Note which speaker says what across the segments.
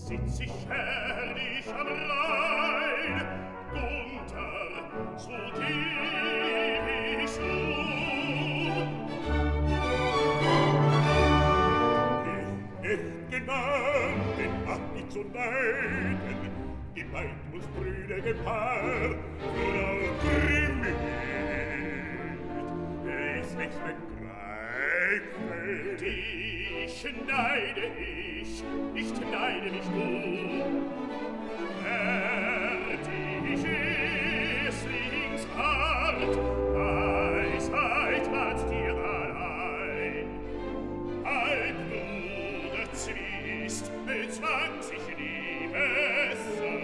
Speaker 1: sitz ich herrlich am Rhein, Gunther, so geh ich Ich echt genannt, den hab ich zu neiden, die meint uns brüderge Paar, Frau Grimmig, ist nichts begreifen. Dich neide ich, nicht neide mich du. Dich ist Art, Weisheit ward dir allein. Halb du der Zwist bezwang sich nie besser.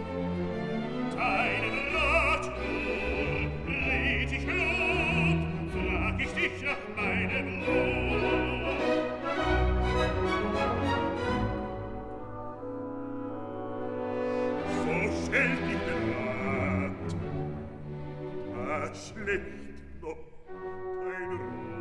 Speaker 1: Deinen Rat nur red ich lob, frag ich dich nach meinem Lob. So stellt dich der Rat, schlecht noch dein Rat.